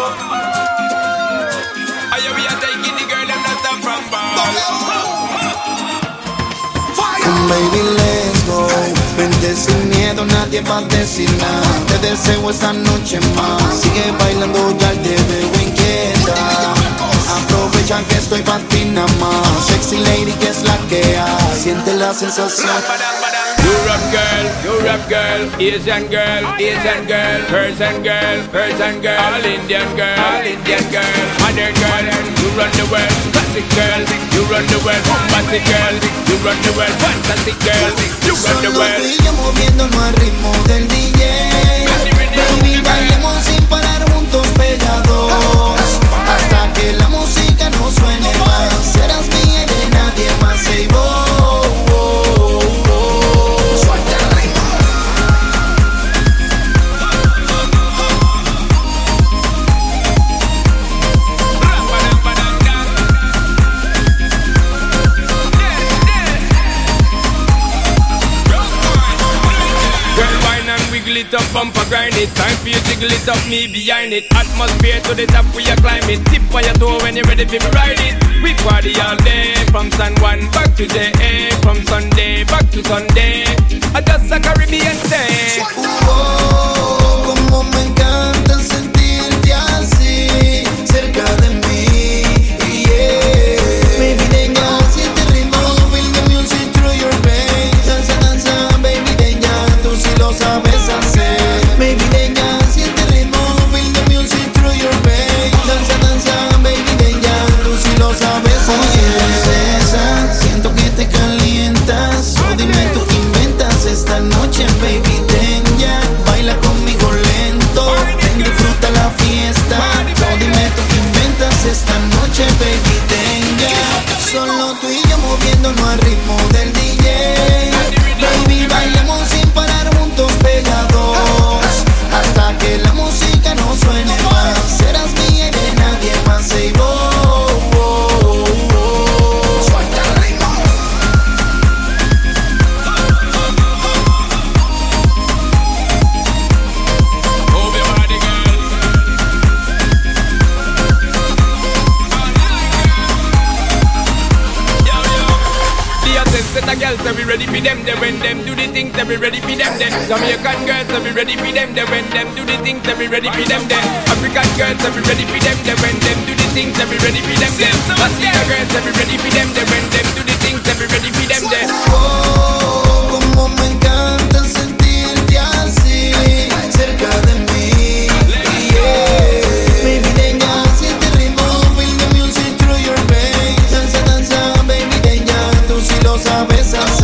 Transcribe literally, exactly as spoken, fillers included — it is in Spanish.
Baby, let's go. Vente sin miedo, nadie va a decir nada. Te deseo esta noche más. Sigue bailando, ya te veo inquieta. Aprovecha que estoy pa' ti nada más. Sexy lady, que es la que hay. Siente la sensación. Europe girl, Europe girl, Asian girl, Asian girl, Persian girl, Persian girl, all Indian girl, all Indian girl, mother girl, you run the world, classic girl, you run the world, bombastic girl, you run the world, fantastic girl, you run the world. Solo tú y yo moviéndonos al ritmo del D J. Baby, bailemos sin parar juntos pegados, hasta que la música no suene más. Serás mía y de nadie más, say boy. It up, bumper grind it. Time for you jiggle it up, me behind it. Atmosphere to the top, we a climb it. Tip on your toe when you're ready to ride it. We party all day, from San Juan back to J A. From Sunday back to Sunday. I just a Caribbean day. Oh, como me encanta sentirte así, cerca de mí, yeah. Baby, tenga, siente el ritmo, feel the music through your veins. Danza, danza, baby, tenga, tú sí lo sabes hacer. Baby, tenga, siente el ritmo, feel the music through your veins. Danza, danza, baby, tenga, tú sí lo sabes hacer. Princesa, siento que te calientas, oh, dime tú qué inventas esta noche, baby, tenga. Baila conmigo lento, ven, disfruta la fiesta. Oh, dime tú qué inventas esta noche, baby, tenga. Solo tú y yo moviéndonos al ritmo del D J. Baby, bailemos sin parar juntos pegados, hasta que la música no suene más. Serás mía y de nadie más, say oh, oh, oh, oh. Suelta el ritmo. Move your body, girl. Yo, yo. The attention the girls, so we ready for them. They when them do the things, so we ready for them. Then Jamaican girls, so we ready for them. They when them do the things, so we ready for them. Then African girls, so we ready for them. They when them do the things, so we ready for them. Then Latina girls, so we ready for them. They when them do the things, so we ready for them. Then Oh, como me encanta sentirte así, cerca de mí, yeah. Baby, tenga, siente el ritmo, feel the music through your veins. Danza, danza, baby, tenga, tú sí lo sabes hacer.